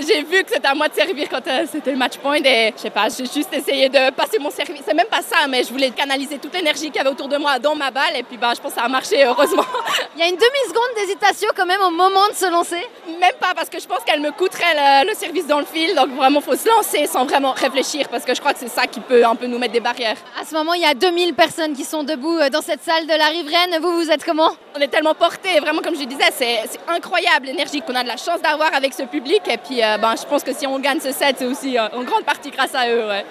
J'ai vu que c'était à moi de servir quand c'était le match point et je sais pas, j'ai juste essayé de passer mon service. C'est même pas ça, mais je voulais canaliser toute l'énergie qu'il y avait autour de moi dans ma balle et puis je pense que ça a marché heureusement. Il y a une demi-seconde d'hésitation quand même au moment de se lancer. Même pas parce que je pense qu'elle me coûterait le service dans le fil, donc vraiment faut se lancer sans vraiment réfléchir parce que je crois que c'est ça qui peut un peu nous mettre des barrières. À ce moment, il y a 2000 personnes qui sont debout dans cette salle de la Riveraine. Vous êtes comment? On est tellement portés, vraiment comme je disais, c'est incroyable l'énergie qu'on a de la chance d'avoir avec ce public et puis je pense que si on gagne ce set, c'est aussi en grande partie grâce à eux. Ouais.